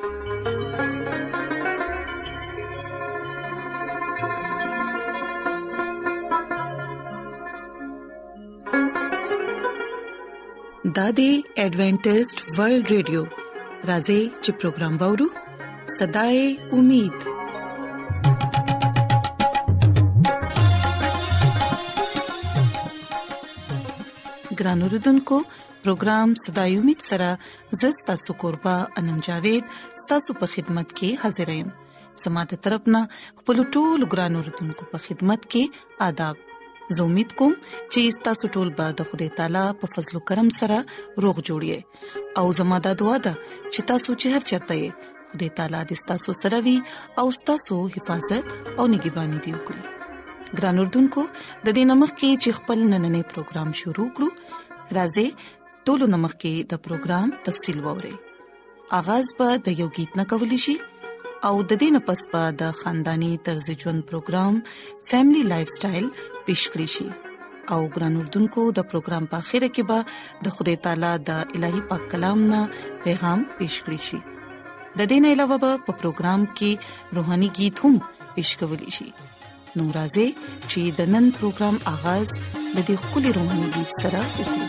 دادی ایڈوینٹسٹ ورلد ریڈیو راځي چې پروگرام وورو صداي امید. ګران اوردونکو پروگرام صداي امید سره زستا سکوربا انم جاوید ستاسو په خدمت کې حاضر یم. سماده طرفنا خپل ټول ګران اوردونکو په خدمت کې آداب. زه امید کوم چې تاسو ټول به د خدای تعالی په فضل او کرم سره روغ جوړی او زموږ د دعا ده چې تاسو چې هر چرته یې خدای تعالی دې تاسو سره وي او تاسو حفاظت او نگہبانی دی وکړي. ګران اردوونکو د دې نمخ کې چې خپل نننې پروگرام شروع کړو راځي ټول نمخ کې د پروگرام تفصیل ووري. آغاز به د یو गीत نه کولی شي او د دې نه پس به د خاندانی طرز ژوند پروگرام فیملی لایف سټایل پیش کړی شي او ګران اردوونکو د پروگرام په اخر کې به د خدای تعالی د الهي پاک کلام نه پیغام پیش کړی شي. د دې نه علاوه په پروگرام کې روحاني गीत هم پیش کولی شي. نو راځي چې د نن پروگرام آغاز د دې خولي روحاني गीत سره وکړو.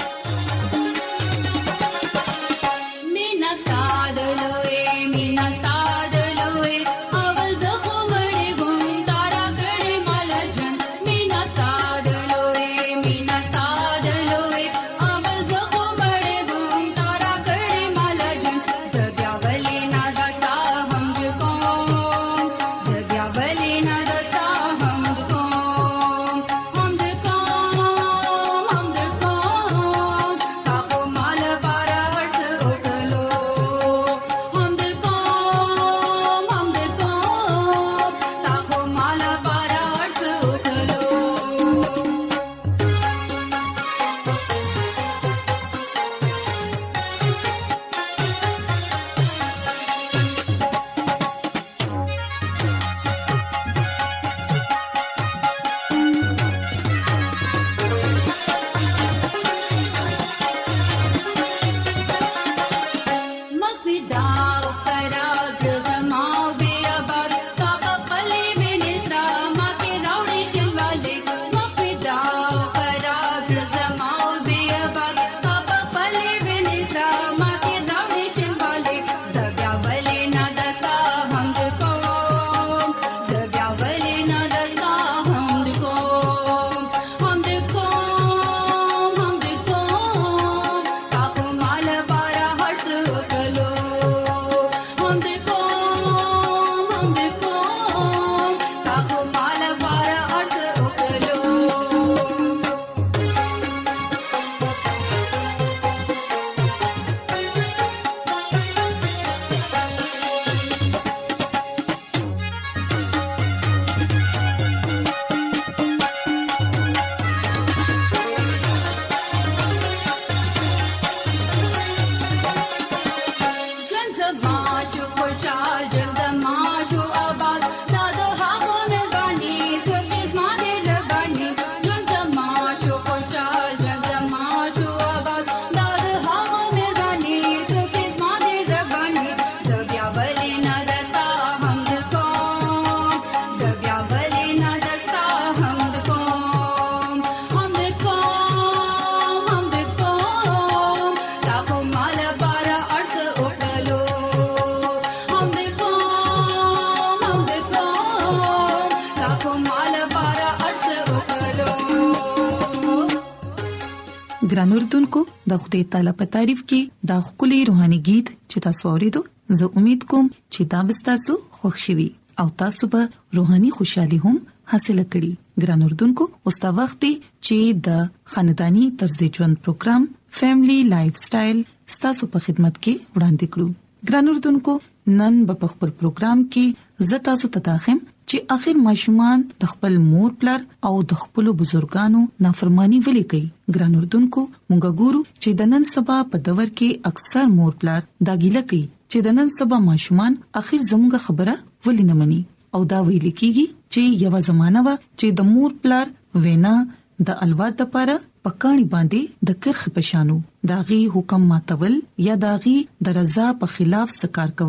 ګران اردوونکو د خدای تعالی په تعریف کې دا خولي روحاني गीत چې تاسو اورېدو زه امید کوم چې دا به تاسو خوښ شي او تاسو به روحاني خوشحالي هم حاصل کړئ. ګران اردوونکو اوس دا وخت دی چې د خاندانی طرز ژوند پروگرام فیملی لایف سټایل تاسو په خدمت کې وړاندې کړو. ګران اردوونکو نن په خپل پروگرام کې زه تاسو ته تاخم چې اخر ماشومان د خپل مور پلار او د خپل بزرګانو نافرمانی ولې کوي. ګران اردوونکو مونږ ګورو چې د نن سبا په دور کې اکثر مور پلار دا ګیله کوي چې د نن سبا ماشومان اخر زموږه خبره ولې نه مني او دا ویل کیږي چې یو زمانہ و چې د مور پلار وینا د الواد لپاره پکانی باندې د کرخ پشانو داغي حکم ماتول یا داغي د رضا په خلاف سکار کول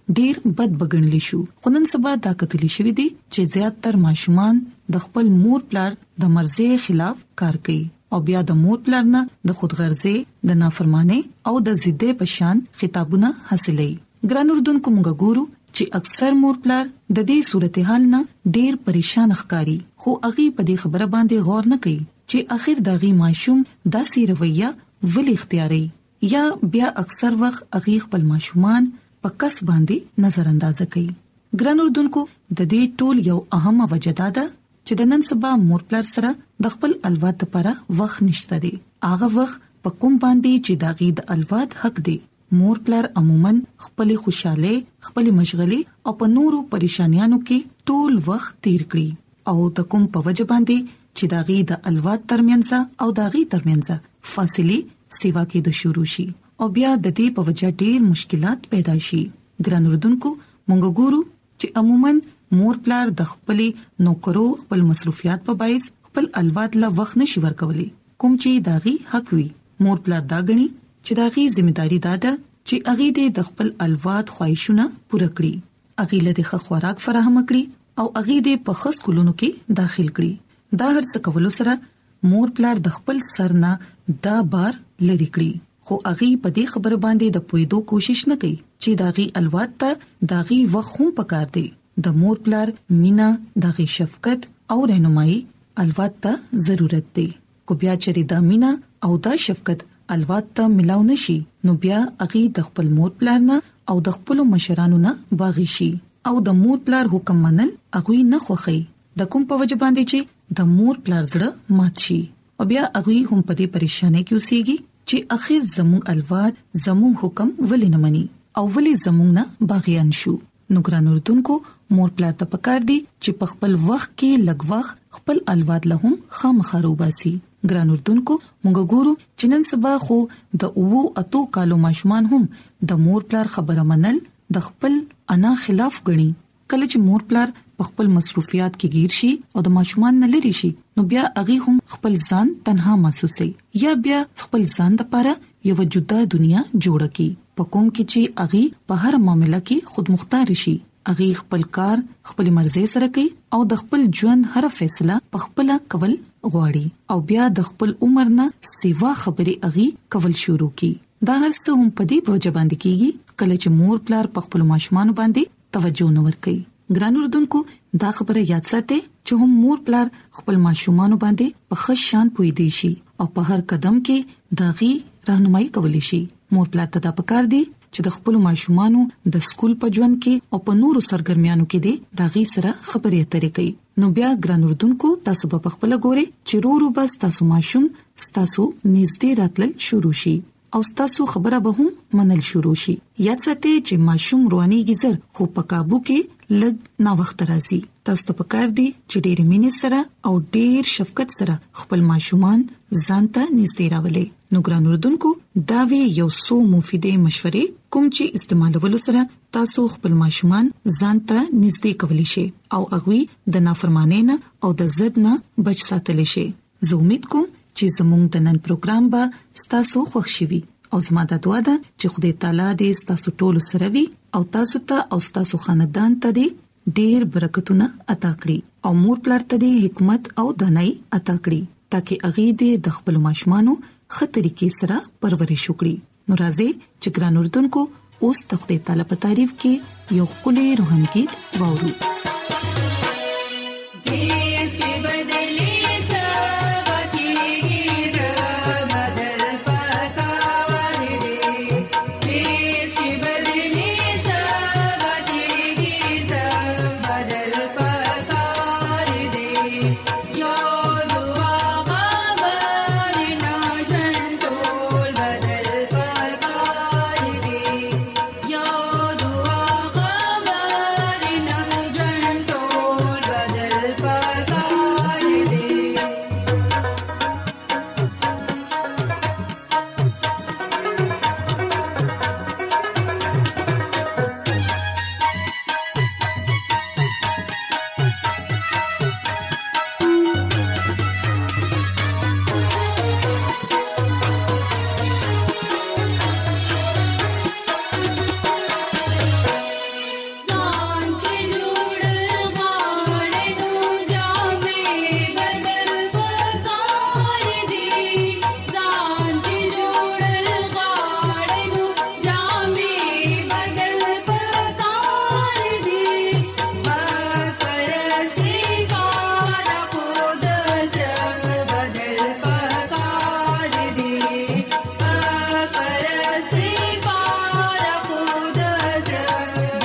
ډیر بد بګڼل شو. خو نن سبا دا کتلی شوې دي چې زیاتره ماشومان د خپل مور پلار د مرزي خلاف کار کوي او بیا د مور پلار نه د خودغرضي، د نافرمانی او د ضدې پشان خطابونه حاصلې. ګران اردوونکو موږ ګورو چې اکثر مور پلار د دې صورتحال نه ډیر پریشان ښکاری، خو هغه په دې خبره باندې غور نه کوي چې اخر داغي ماشوم داسې رویه ولې اختیاري، یا بیا اکثر وخت هغه خپل ماشومان په کس باندې نظر انداز کوي. ګران اردوونکو د دې ټول یو اهمه وجه ده چې د نن سبا مور پلار سره د خپل اولاد لپاره وخت نشته دی. هغه وخت په کوم باندې چې داغي د اولاد حق دی. مور پلار عموماً خپل خوشاله، خپل مشغلي او په نورو پریشانیانو کې ټول وخت تیر کړي او د کوم په وجه باندې چې داغي د اولاد ترمنځ او داغي ترمنځ فاصله سیوا کې د شروع شي او بیا د دې په وجه ډیر مشکلات پیدا شي. ګران اردوونکو مونږ ګورو چې عموماً مور پلار د خپل نوکرو خپل مصروفیات په باعث خپل اولاد لا وخت نشي ورکولي، کوم چې داغي حق وي. مور پلار دا غني چې داغي ځمېداري ده چې هغه د خپل اولاد خواهشونه پوره کړي، هغه له خوراک فراهم کړي او هغه د پخس کولونو کې داخل کړي. دا هر څه کولو سره مور پلار د خپل سر نه دا بار لری کړي، خو هغه په دې خبره باندې د پوهېدو کوشش نه کوي چې داغي اولاد ته داغي وخت هم پکار دی. د مور پلار مینا، داغي شفقت او رهنمایي اولاد ته ضرورت دی. کو بیا چې دا مینا او دا شفقت اولاد ته ملاو نشي، نو بیا هغه د خپل مور پلار نه او د خپل مشرانو نه باغی شي او د مور پلار حکم منل هغه نه خوخي. د کوم په وجه باندې چې د مور پلار زړه مات شي او بیا هغه هم په دې پریشانه کې اوسېږي چې اخر زموږ اولاد زموږ حکم ولې نه مني او ولې زموږ نه باغیان شو. نو ګران اردوونکو مور پلار ته پکار دي چې په خپل وخت کې لږ وخت خپل اولاد له هم خامخا وباسي. ګران اردوونکو موږ ګورو چې نن سبا خو د 8 کالو ماشومان هم د مور پلار خبره منل د خپل انا خلاف ګڼي. کله چې مور پلار په خپل مصروفیات کې گیر شي او د ماشومان نه لري شي، نو بیا هغه هم خپل ځان تنها محسوسي یا بیا خپل ځان لپاره یو جدا دنیا جوړه کی په کوم کې چې هغه په هر معاملې کې خود مختار شي. هغه خپل کار خپل مرزي سره کوي او د خپل ژوند هر فیصله په خپل کول غواړي او بیا د خپل عمر نه سیوا خبرې هغه کول شروع کی. دا هر څه هم په دې بوج باندې کیږي کله چې مور پلار په خپل ماشومان باندې توجه نه ورکوي. ګران اردوونکو دا خبره یاد ساتئ چې هم مور پلار خپل ماشومان باندې په ښه شان پوي دي شي او په هر قدم کې داغي راهنمایي کولی شي. مور پلار ته دا پکار دي چې د خپل ماشومانو د سکول په ژوند کې او په نورو سرګرمیانو کې دي داغي سره خبرې اترې کوي. نو بیا ګران اردوونکو تاسو په خپل ګوري چې ورو بس تاسو ماشوم تاسو نږدې راتلل شروع شي او تاسو خبره به هم منل شروع شي. یاد ساتئ چې ماشوم رواني گزر خو په قابو کې لږ نا وخت راځي. تاسو ته پکار دي چې ډېر مینې سره او ډېر شفقت سره خپل ماشومان ځان ته نږدې راولي. نو ګران اردوونکو دا وی یو څو مفیدې مشورې کوم چې استعمالولو سره تاسو خپل ماشومان ځان ته نږدې کولی شي او هغه د نافرمانی نه او د ضد نه بچ ساتلی شي. زه امید کوم چې زموږ د نن پروګرام به تاسو خوښ شي او زما د دعا ده چې خدای تعالی دې تاسو ټول سره وي او تاسو ته او تاسو خاندان ته دې ډېر برکتونه عطا کړي او مور پلار ته دې حکمت او دانای عطا کړي ترڅو هغه دې د خپل ماشومانو ښه طریقې سره پرورش وکړي. نو راځي چې ګران اردوونکو اوس د خدای تعالی په تعریف کې یو خولي روحاني गीत واورو. Bye.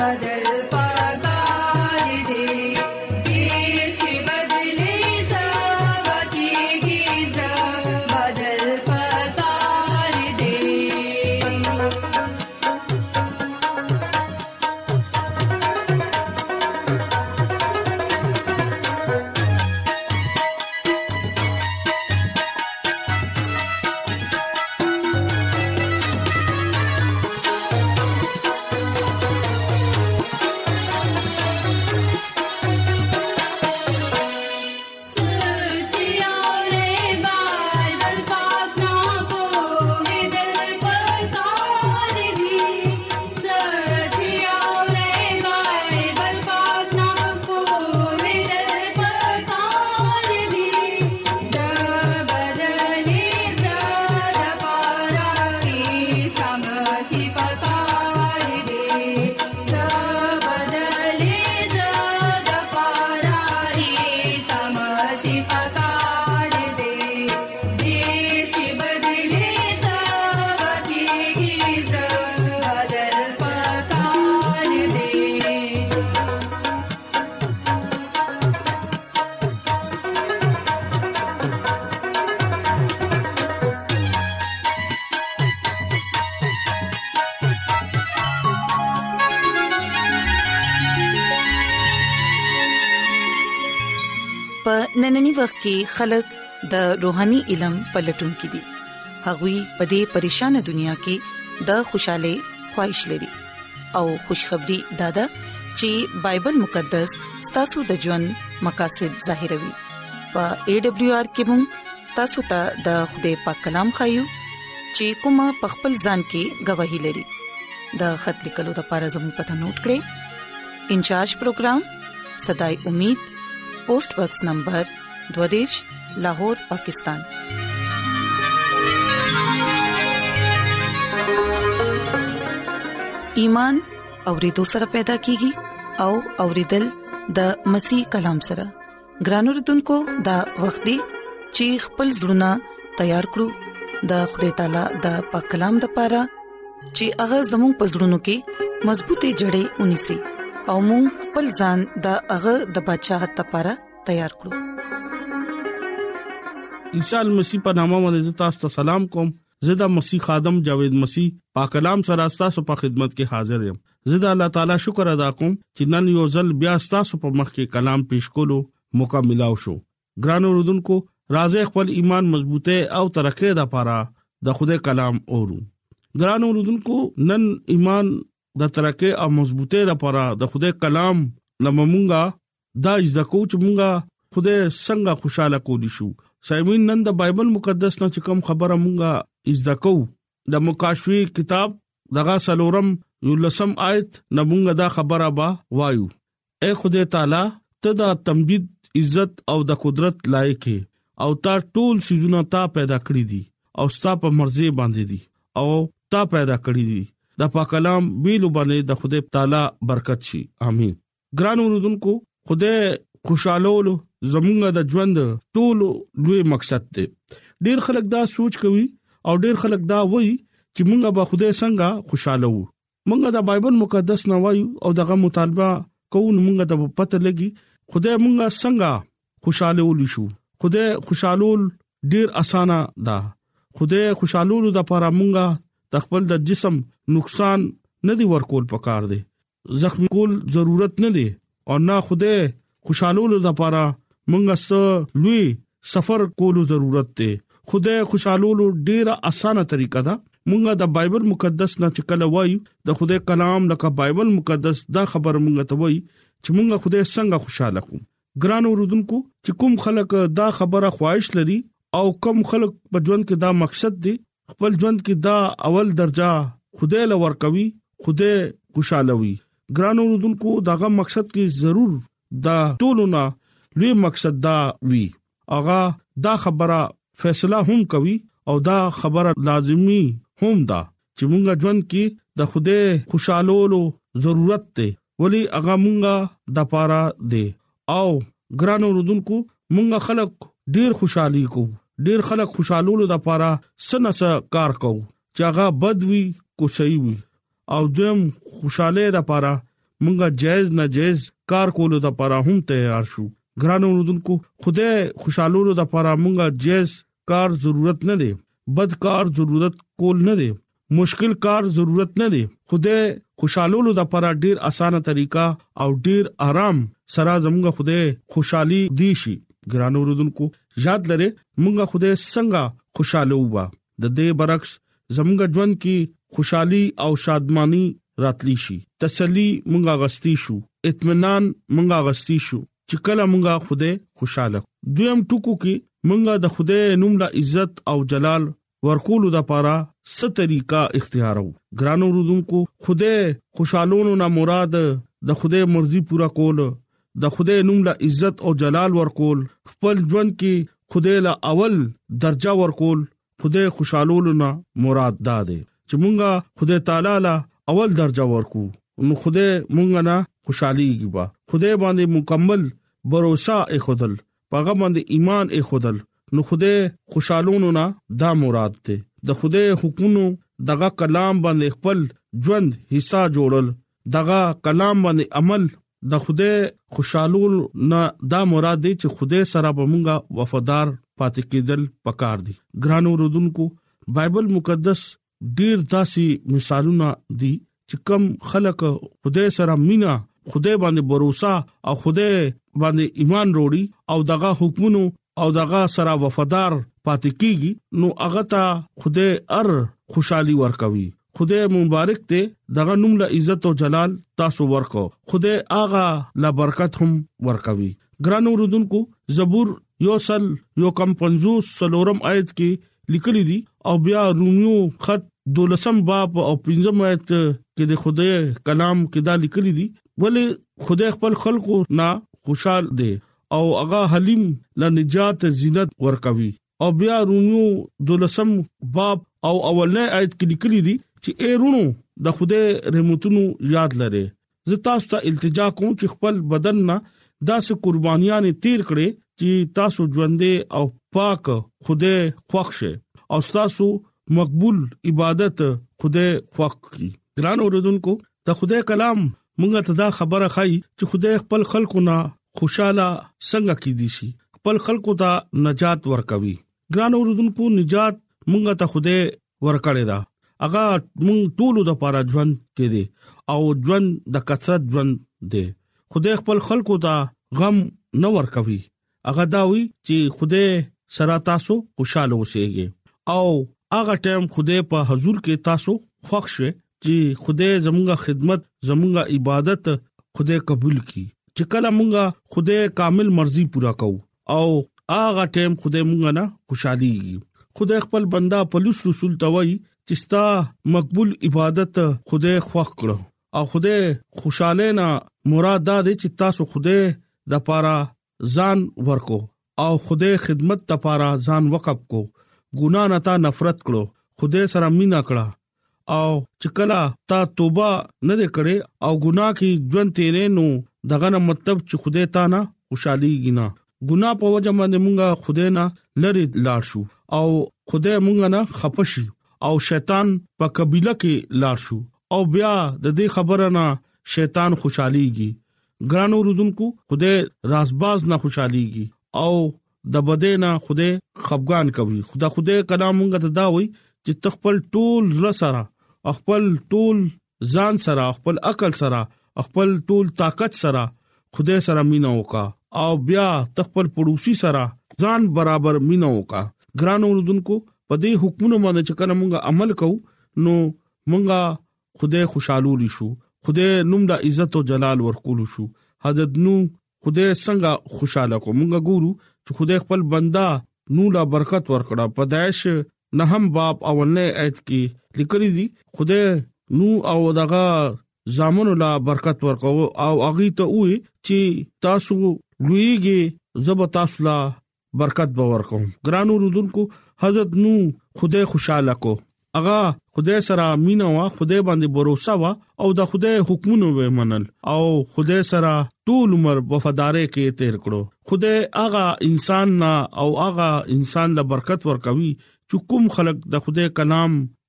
په نننی وخت کې خلک د روحاني علم پلټونکي دي. هغوی په دې پریشان دنیا کې د خوشاله خواهش لري او خوشخبری دادا چې بایبل مقدس ستاسو د ژوند مقاصد ظاهروي. په AWR کې هم تاسو ته د خدای پاک کلام خایو چې کومه په خپل ځان کې گواہی لري. د خط لیکلو لپاره زموږ پته نوٹ کړئ. انچارج پروگرام صداي امید، پوسټ باکس نمبر 22 لاهور، پاکستان. ایمان اورېدو سره پیدا کیږي او اورېدل د مسیح کلام سره. ګران اوردونکو، دا وخت دی چې خپل زړونه تیار کړو د خدای تعالی د پاک کلام لپاره چې هغه زموږ په زړونو کې مضبوطې جړې ونیسي او موږ خپل ځان د هغه د بچاغت لپاره تیار کړو. عیسی مسیح په نامه باندې تاسو ته سلام کوم. زدا مسیح خادم جاوید مسیح پاک کلام سره تاسو په خدمت کې حاضر یم. زدا الله تعالی شکر ادا کوم چې نن یو ځل بیا تاسو په مخ کې کلام پیښ کولو موقع ملاو شو. ګران اوردونکو، راځي خپل ایمان مضبوطه او ترقه د لپاره د خدای کلام اورو. ګران اوردونکو، نن ایمان د ترقه او مضبوطه لپاره د خدای کلام لممونګه دا ځکو چې مونږه خدای څنګه خوشاله کولی شو. سایمین، نن د بایبل مقدس نه چې کوم خبره مونږه ځکو د مکاشفی کتاب دغه سلورم یولسم آیت نمونګه دا خبره با وایو. اے خدای تعالی، ته د تمجید، عزت او د قدرت لایق او تا ټول سيزونه تا پیدا کړی دي او ستا په مرزي باندې دي او تا پیدا کړی دي. د پاک کلام ویلو باندې د خدای تعالی برکت شي. امين. ګران اوردونکو، خدای خوشالولو زمونږ د ژوند ټول لوی مقصد دی. ډیر خلک دا سوچ کوي او ډیر خلک دا وایي چې مونږ به خدای څنګه خوشاله وو. مونږ د بایبل مقدس نه وایو او دغه مطالبه کوو، مونږ ته پته لګي خدای مونږ څنګه خوشاله ولې شو. خدای خوشالول ډیر اسانه ده. خدای خوشالولو د لپاره مونږ د خپل د جسم نقصان نه دی ورکول پکار دی، زخمی کول ضرورت نه دی، او نه خدای خوشالولو د لپاره مونږ سره لوی سفر کولو ضرورت دی. خدای خوشالولو ډیره اسانه طریقه ده. مونږه د بایبل مقدس نه چکل وایو، د خدای کلام لکه بایبل مقدس دا خبر مونږ ته وایي چې مونږه خدای څنګه خوشاله کوو. ګران اوردونکو، چې کوم خلک دا خبره خواهش لري او کوم خلک په ژوند کې دا مقصد دی خپل ژوند کې دا اول درجه خدای لور کوي، خدای خوشاله وي. ګران اوردونکو، داغه مقصد کې ضرور دا ټولونه لوی مقصد دا وی. اغا دا خبره فیصله هم کوي او دا خبره لازمی هم دا چې مونږه ژوند کې د خدای خوشالولو ضرورت دی، ولی اغا مونږه د پاره دی. او ګران اوردونکو، مونږه خلک ډیر خوشحالي کو، ډیر خلک خوشالولو د پاره سنس کار کو چې هغه بد وي کو صحیح وي. او دیم خوشاله د پاره مونږه جایز ناجایز کار کولو د لپاره هم تیار شو. ګران اوردونکو خدای خوشالولو د لپاره مونږه جایز کار ضرورت نه دی، بد کار ضرورت کول نه دی، مشکل کار ضرورت نه دی. خدای خوشالولو د لپاره ډیر اسانه طریقہ او ډیر آرام سره زموږه خدای خوشحالي دی شي. ګران اوردونکو یاد لره مونږه خدای څنګه خوشاله وبا د دې برعکس زموږه ژوند کې خوشحالي او شادمانی راتلی شي، تسلی مونږه غستی شو، اطمینان مونږه غستی شو چې کله مونږه خدای خوشاله. دویم ټکو کې مونږه د خدای نوم لا عزت او جلال ورکول د پاره ست طریقہ اختیارو. ګران اوردونکو خدای خوشالونو نه مراد د خدای مرضی پورا کول، د خدای نوم لا عزت او جلال ورکول، خپل ژوند کې خدای لا اول درجه ورکول. خدای خوشالولو نه مراد دا دی چې مونږه خدای تعالی لا اول درجه ورکو، نو خدای مونږه نه خوشاليږي با. خدای باندې مکمل باور اخدل، پاغه باندې ایمان اخدل، نو خدای خوشالونو نه دا مراد دی. د خدای حکمونو دغه کلام باندې خپل ژوند حصہ جوړل، دغه کلام باندې عمل، د خدای خوشالول نه دا مراد دی چې خدای سره به مونږه وفادار پاتې کېدل پکار دي. ګران اوردونکو بایبل مقدس ډیر داسي مثالونه دي چې کم خلک خدای سره مینا، خدای باندې باور او خدای باندې ایمان وروړي او دغه حکمونو او دغه سره وفادار پاتې کیږي، نو هغه ته خدای خوشحالي ورکوي. خدای مبارک ته دغه نوم له عزت او جلال تاسو ورکو، خدای آغا لا برکت هم ورکوي. ګران اوردونکو زبور یوسل یو کم 50 سلورم آیت کې لیکلي دي او بیا رومیو خط 12 باب او 15 آیت کې د خدای کلام کې دا لیکلي دي، ولی خدای خپل خلقو نا خوشحال دي او هغه حلیم لا نجات زینت ورکوي. او بیا رومیو 12 باب او اولنه آیت کې لیکلي دي چې اے رونو د خدای رحمتونو یاد لره. زه تاسو ته التجا کوم چې خپل بدن نه داسې قربانيان تیر کړئ چې تاسو ژوندې او پاک خدای خوښ شي او تاسو مقبول عبادت خدای خوښ کړي. ګران اوردونکو د خدای کلام مونږ ته دا خبره خای چې خدای خپل خلقو نه خوشاله څنګه کیدی شي، خپل خلقو ته نجات ورکوي. ګران اوردونکو نجات مونږ ته خدای ورکړی دا، هغه مونږ ټول د پاره ژوند کې دي او ژوند د کثرت ژوند دی. خدای خپل خلقو ته غم نه ورکوي، هغه دا وی چې خدای سره تاسو خوشاله اوسئ او هغه ټیم خدای په حضور کې تاسو خوښ شئ چې خدای زموږه خدمت زموږه عبادت خدای قبول کړي. چې کله مونږه خدای کامل مرضی پورا کوو او هغه ټیم خدای مونږه نه خوشاليږي. خدای خپل بندا پولیس رسول توي چې ستا مقبول عبادت خدای خوښ کړو او خدای خوشاله نه مراد دا دی چې تاسو خدای د پاره ځان ورکو او خدای خدمت ته پاره ځان وقف کو، ګناه نه تا نفرت کړو، خدای سره مینا کړه او چې کله تا توبه نه کړې او ګناه کې ژوند تیرې نو دغه نه مطلب چې خدای تا نه خوشاليږي نه. ګناه په وجه باندې مونږه خدای نه لری لاړ شو او خدای مونږه نه خپشي او شیطان په قبيله کې لاړ شو او بیا د دې خبره نه شیطان خوشاليږي. ګران اوردونکو خدای رازباز نه خوشاليږي او د بدینا خدای خفقان کوي. خدای کلام مونږ ته دا وایي چې تخپل ټول زړه سره، خپل ټول ځان سره، خپل عقل سره، خپل ټول طاقت سره خدای سره مینا وکا او بیا تخپل پړوسی سره ځان برابر مینا وکا. ګران اوردونکو په دې حکمونو باندې چې کله مونږه عمل کوو نو مونږه خدای خوشالول شو، خدای نوم د عزت او جلال ورکول شو. حضرت نو خدای څنګه خوشاله کو مونږه ګورو چې خدای خپل بندا نو لا برکت ورکړه. پدایش نهم باب اولنه آیت کې لیکلي دي خدای نو او دغه زامنو لا برکت ورکو او اغي ته وې چې تاسو لویږي زب تاسو لا برکت باور کوم. ګران اوردونکو حضرت نو خدای خوشاله کو، اغا خدای سره مینا وا، خدای باندې باور وا او د خدای حکمونو به منل او خدای سره ټول عمر وفادارۍ کې تیر کړو. خدای اغا انسان نا او اغا انسان لا برکت ورکوي چې کوم خلق د خدای کلام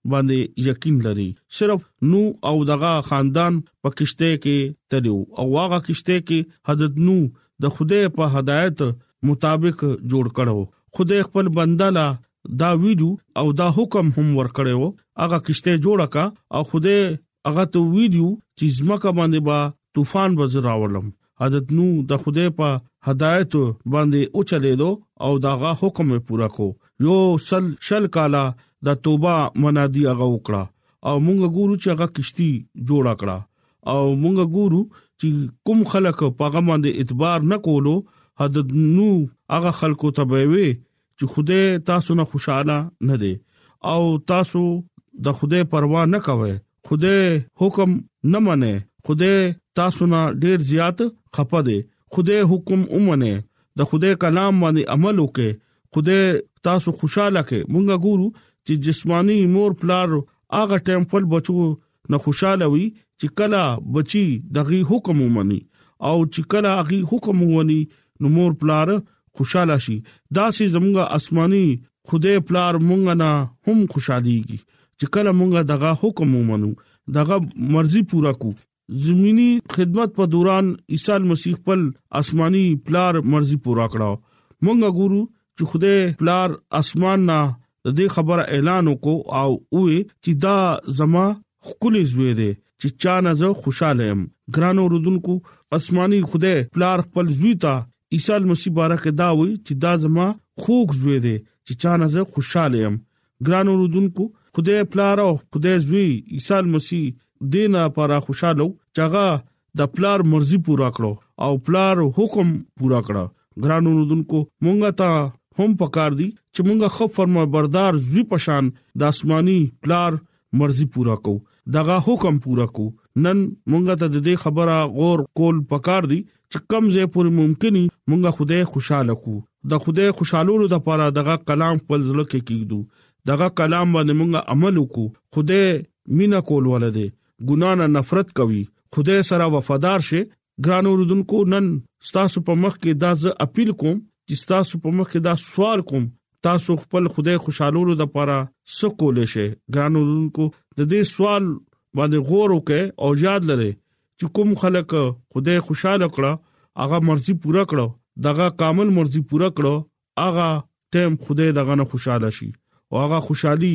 باندې یقین لري. صرف نو او دغه خاندان په کشته کې تلو او هغه کشته کې حضرت نو د خدای په هدایت مطابق جوړ کړو. خدای خپل بنده لا دا ویډیو او دا حکم هم ورکړو هغه کشته جوړه کا او خدای هغه ته ویډیو چې زمکه باندې با طوفان وزراولم. حضرت نو د خدای په هدایت باندې او چلیدو او داغه حکم پورا کو. یو شل کالا د توبه منادي هغه وکړه او مونږ ګورو چې هغه کشتي جوړه کړه او مونږ ګورو چې کوم خلک په هغه باندې اعتبار نه کولو. حضرت نو هغه خلکو ته وی چې خدای تاسو نه خوشاله نه دی او تاسو د خدای پروا نه کوئ. خدای حکم نه منئ. خدای تاسو نه ډیر زیات خپه دی. خدای حکم اومنه د خدای کلام باندې عمل وکړي. خدای تاسو خوشاله کړي. مونږ ګورو چې جسمانی مور پلار هغه ټیمپل بچو نه خوشاله وي چې کلا بچي دغه حکم ومني او چې کلا هغه حکم ومني نو مور پلار خوشاله شي. دا سي زموږه آسماني خدای پلار مونږ نه هم خوشاليږي چې کله مونږه دغه حکم ومنو دغه مرزي پورا کو. زمینی خدمت په دوران عیسی مسیح خپل آسماني پلار مرزي پورا کړو. مونږ ګورو چې خدای پلار اسمان نه د دې خبره اعلان وکاو او وې چې دا زما خپل زوی دی چې چا نه زه خوشاله يم. ګرانو رودونکو آسماني خدای پلار خپل زوی ته عیسی مسیح بارک دا وې چې دا زما خوږ زوی دی چې چا نه زه خوشاله يم. ګرانو رودونکو خدای پلار او خدای زوی عیسی مسیح دینا پارا خوشاله چاغه د پلار مرزي پورا کړو او پلار حکم پورا کړو. ګرانو رودونکو مونږه ته هم پکار دي چې مونږه خو فرما بردار زوی پشان د آسماني پلار مرزي پورا کو دغه حکم پورا کو. نن مونږه ته د دې خبره غور کول پکار دي چې کم زه پوری ممکني مونږه خدای خوشاله کو. د خدای خوشالولو لپاره دغه کلام خپل ځل کې کیږو. دغه کلام باندې مونږه عمل وکړو. خدای مینا کول ولده ګنا نه نفرت کوي. خدای سره وفادار شه. ګرانو رودونکو نن تاسو په مخ کې دا ز اپیل کوم چې تاسو په مخ کې دا سوال کوم تاسو خپل خدای خوشالولو د لپاره سکول شي. ګرانو رودونکو د دې سوال باندې غور وکړئ او یاد لرئ چې کوم خلک خدای خوشاله کړه هغه مرزي پورا کړو دغه کامل مرزي پورا کړو هغه ټیم خدای دغه نه خوشاله شي او هغه خوشحالي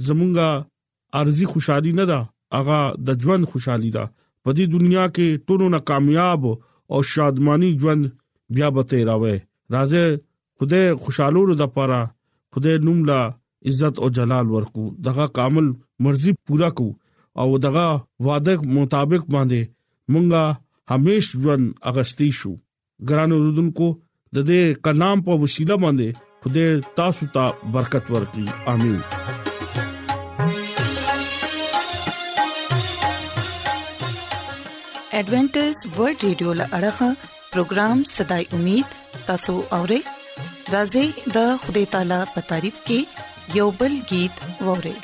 زمونږه ارزي خوشحالي نه ده هغه د ژوند خوشحالي ده. په دې دنیا کې ټولو نه کامیاب او شادمانی ژوند بیا به تیراوي. راځه خدای خوشالولو د لپاره خدای نوم لا عزت او جلال ورکو. دغه کامل مرزي پورا کو او دغه وعده مطابق باندې مونږه همیش ژوند اغستی شو. ګرانو رودونکو د دې کلام په وسیله باندې خدای تاسو ته برکت ورکړي. امين. ایڈوانٹس ورلد ریڈیو لړغا پروگرام صداي امید تاسو اورئ. راځي د خدای تعالی په تعریف کې یوبل गीत وورئ.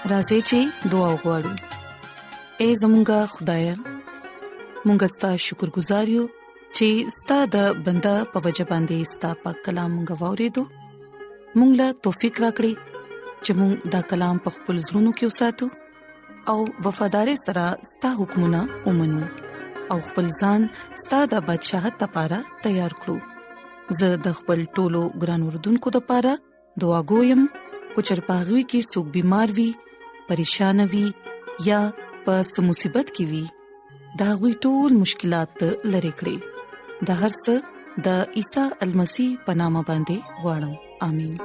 راځي چې دعا وغوړو. اے زمونږ خدای، مونږ ستاسو شکرګزار یو چې ستاسو د بندا په وجه باندې ستاسو پاک کلام غواړېدو. مونږ لا توفیق راکړي چې مونږ دا کلام په خپل زړونو کې وساتو او وفادار سره ستاسو حکمونه ومنو او خپل ځان ستاسو د بادشاہت لپاره تیار کړو. زه د خپل ټولو ګران اوردونکو لپاره دعا کوم چې چرپاغوي کې څوک بیمار وي، پریشان وي یا په مصیبت کې وي، دا غوي ټول مشکلات لری کړی. د هر څه د عیسی المسی په نامه باندې غواړم، آمین.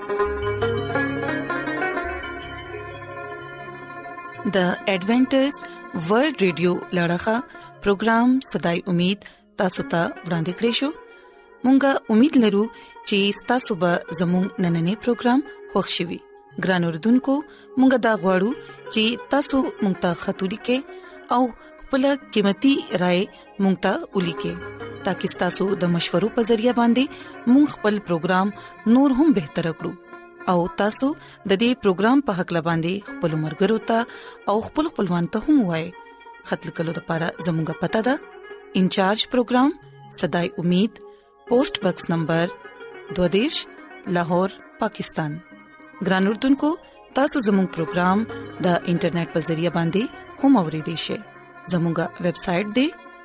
د ایڈونچر ورلد ریډیو لړغا پروگرام صداي امید تاسو ته وړاندې کړی شو. مونږه امید لرو چې تاسو به زموږ نننې پروگرام خوښ شي. ګران اوردونکو، مونږه دا غواړو چې تاسو مونږ ته خط ولیکئ او خپل قیمتي رائے مونږ ته ولیکئ ترڅو تاسو د مشورو په ذریعہ باندې مونږ خپل پروگرام نور هم بهتر کړو او تاسو د دې پروگرام په حق لباندې خپل مرګرو ته او خپل خپلوان ته هم وایي. خط لیکلو لپاره زموږه پته ده: انچارج پروگرام صداي امید، پوسټ باکس نمبر 22 لاهور، پاکستان. ګران اردوونکو، تاسو زموږ پروگرام د انټرنیټ په ذریعہ باندې هم اوريدئ شئ. زموږه ویب سټ د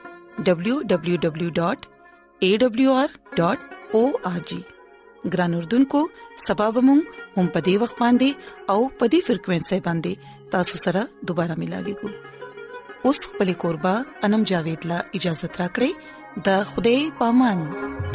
www.awr.org. ګران اردوونکو، سبب مون هم پدی وخت باندې او پدی فریکوينسي باندې تاسو سره دوباره ملاقات. اوس خپل قربا انم جاوید لا اجازه ترا کړی. د خدای پامان.